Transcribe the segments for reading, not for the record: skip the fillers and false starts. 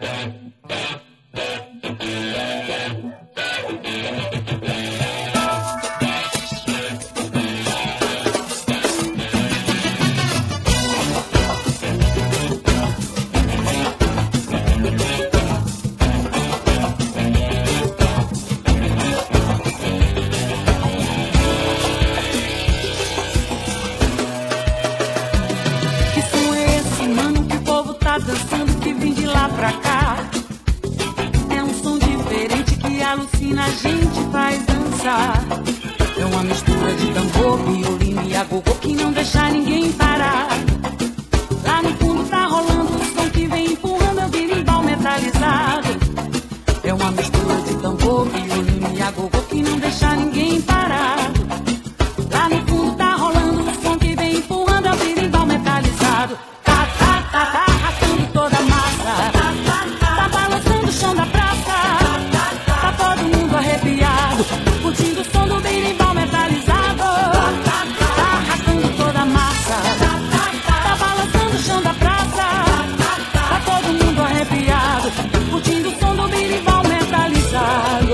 Dançando que vem de lá pra cá. É um som diferente que alucina, a gente faz dançar. É uma mistura de tambor, violino e agogô que não deixa ninguém parar. Lá no fundo tá rolando um som que vem empurrando o berimbau metalizado. É uma mistura de tambor, violino e agogô que não deixa ninguém parar. Lá no fundo tá rolando um som que vem empurrando o berimbau metalizado. Tá, tá, tá, tá. Toda a massa tá balançando o chão da praça. Tá todo mundo arrepiado, curtindo o som do berimbau metalizado. Tá arrastando toda a massa, tá balançando o chão da praça. Tá todo mundo arrepiado, curtindo o som do berimbau metalizado.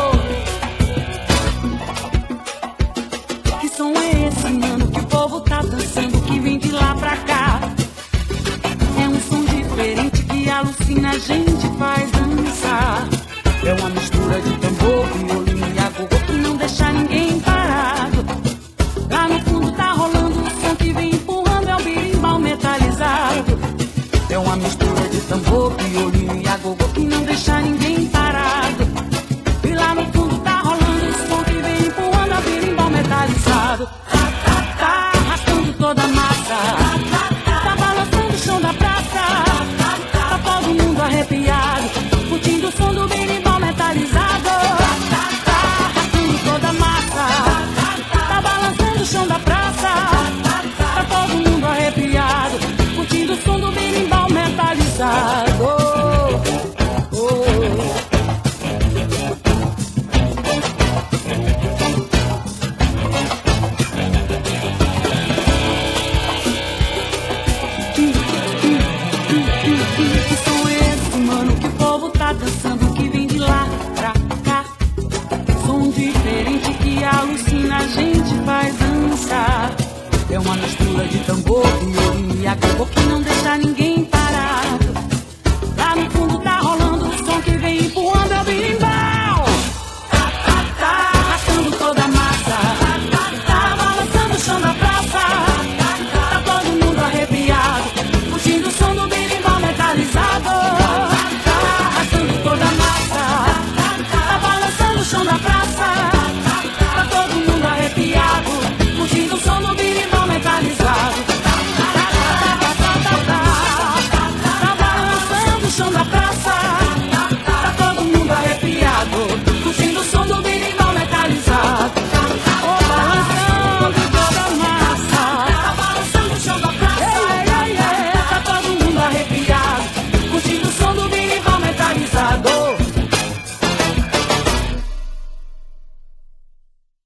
Que som é esse, mano, que o povo tá dançando, que vem de lá pra cá? É um som diferente que alucina, a gente faz dançar. É uma mistura de tambor, violino e agogô que não deixa ninguém parado. Lá no fundo tá rolando um som que vem empurrando, é o berimbau metalizado. É uma mistura de tambor, violino e agogô que não deixa ninguém parado. E lá no fundo tá rolando um som que vem empurrando, é o berimbau metalizado. Tá arrastando toda a massa, tá balançando o chão da praça. Tá todo mundo arrepiado, curtindo o som do berimbau metalizado. Tá arrastando toda a massa, tá balançando o chão da praça. Tá todo mundo arrepiado, curtindo o som do berimbau metalizado. Dançando que vem de lá pra cá. Som diferente que alucina, a gente faz dançar. É uma mistura de tambor, violino e agogô